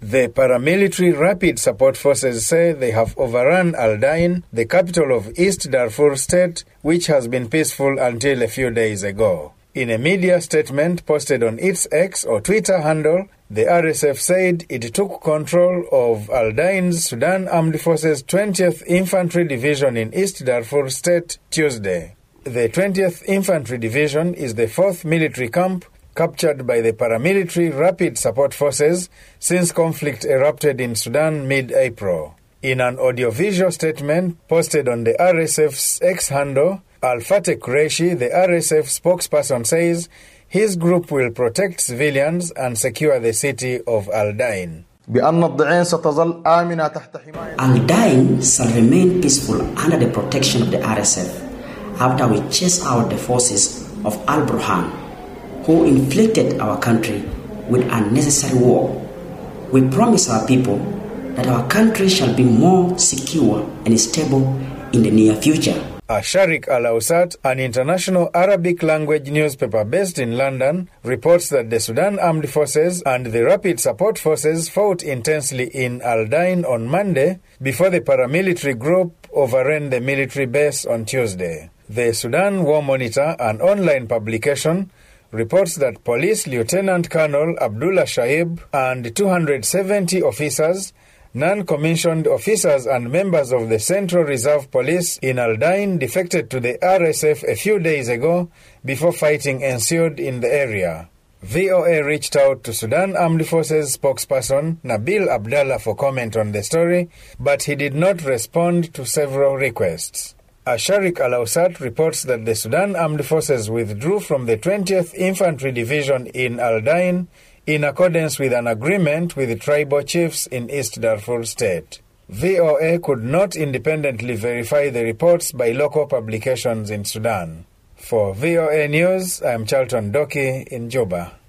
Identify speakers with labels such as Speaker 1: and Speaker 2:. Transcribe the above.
Speaker 1: The paramilitary Rapid Support Forces say they have overrun Al Dain, the capital of East Darfur State, which has been peaceful until a few days ago. In a media statement posted on its X or Twitter handle, the RSF said it took control of Al Dain's Sudan Armed Forces 20th Infantry Division in East Darfur State Tuesday. The 20th Infantry Division is the fourth military camp captured by the paramilitary Rapid Support Forces since conflict erupted in Sudan mid-April. In an audiovisual statement posted on the RSF's X handle, Al-Fateh Qureshi, the RSF spokesperson, says his group will protect civilians and secure the city of Al Dain.
Speaker 2: Al
Speaker 3: Dain shall remain peaceful under the protection of the RSF after we chase out the forces of Al Burhan, who inflicted our country with unnecessary war. We promise our people that our country shall be more secure and stable in the near future.
Speaker 1: Asharik Al-Awsat, an international Arabic language newspaper based in London, reports that the Sudan Armed Forces and the Rapid Support Forces fought intensely in Al Dain on Monday before the paramilitary group overran the military base on Tuesday. The Sudan War Monitor, an online publication, reports that Police Lieutenant Colonel Abdullah Shaib and 270 officers, non-commissioned officers and members of the Central Reserve Police in Al Dain defected to the RSF a few days ago before fighting ensued in the area. VOA reached out to Sudan Armed Forces spokesperson Nabil Abdallah for comment on the story, but he did not respond to several requests. Asharik Al-Awsat reports that the Sudan Armed Forces withdrew from the 20th Infantry Division in Al Dain in accordance with an agreement with the tribal chiefs in East Darfur State. VOA could not independently verify the reports by local publications in Sudan. For VOA News, I am Charlton Doki in Juba.